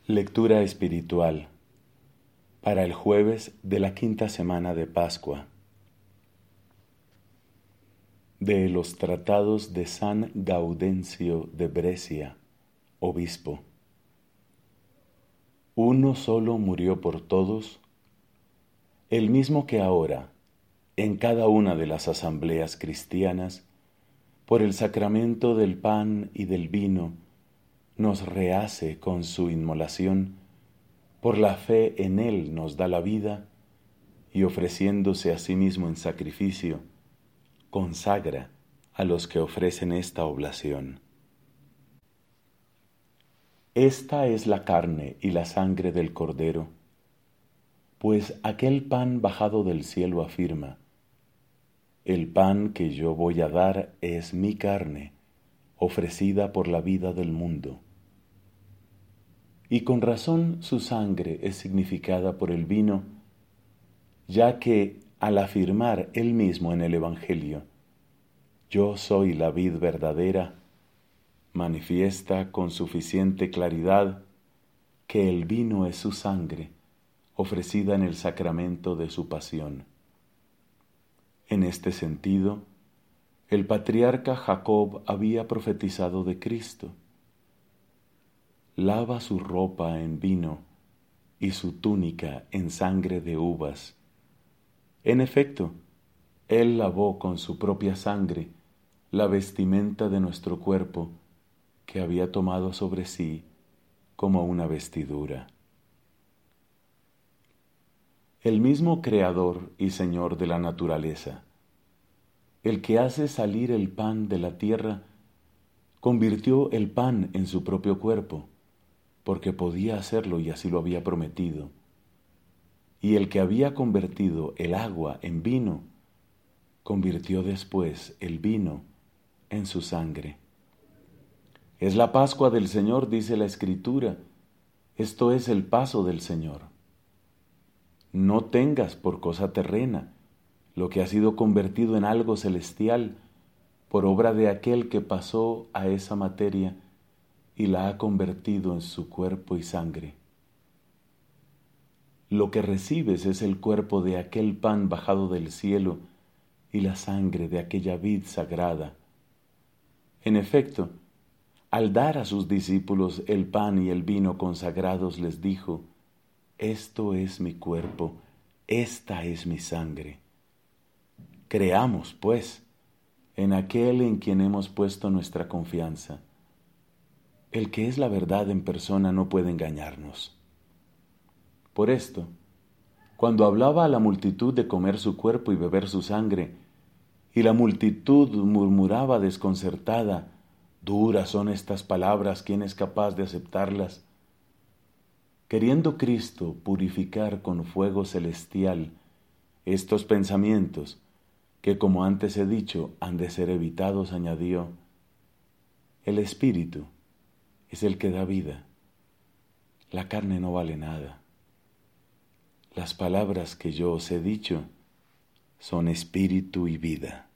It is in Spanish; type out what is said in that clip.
Lectura espiritual para el jueves de la quinta semana de Pascua. De los tratados de San Gaudencio de Brescia, obispo. Uno solo murió por todos, el mismo que ahora, en cada una de las asambleas cristianas, por el sacramento del pan y del vino, nos rehace con su inmolación, por la fe en Él nos da la vida, y ofreciéndose a sí mismo en sacrificio, consagra a los que ofrecen esta oblación. Esta es la carne y la sangre del Cordero, pues aquel pan bajado del cielo afirma: el pan que yo voy a dar es mi carne, ofrecida por la vida del mundo. Y con razón su sangre es significada por el vino, ya que al afirmar él mismo en el Evangelio: yo soy la vid verdadera, manifiesta con suficiente claridad que el vino es su sangre, ofrecida en el sacramento de su pasión. En este sentido, el patriarca Jacob había profetizado de Cristo: lava su ropa en vino y su túnica en sangre de uvas. En efecto, Él lavó con su propia sangre la vestimenta de nuestro cuerpo que había tomado sobre sí como una vestidura. El mismo Creador y Señor de la naturaleza, el que hace salir el pan de la tierra, convirtió el pan en su propio cuerpo, porque podía hacerlo y así lo había prometido. Y el que había convertido el agua en vino, convirtió después el vino en su sangre. Es la Pascua del Señor, dice la Escritura. Esto es el paso del Señor. No tengas por cosa terrena lo que ha sido convertido en algo celestial por obra de aquel que pasó a esa materia y la ha convertido en su cuerpo y sangre. Lo que recibes es el cuerpo de aquel pan bajado del cielo y la sangre de aquella vid sagrada. En efecto, al dar a sus discípulos el pan y el vino consagrados, les dijo: esto es mi cuerpo, esta es mi sangre. Creamos, pues, en aquel en quien hemos puesto nuestra confianza. El que es la verdad en persona no puede engañarnos. Por esto, cuando hablaba a la multitud de comer su cuerpo y beber su sangre, y la multitud murmuraba desconcertada: duras son estas palabras, ¿quién es capaz de aceptarlas? Queriendo Cristo purificar con fuego celestial estos pensamientos, que como antes he dicho, han de ser evitados, añadió: el Espíritu es el que da vida, la carne no vale nada. Las palabras que yo os he dicho son espíritu y vida.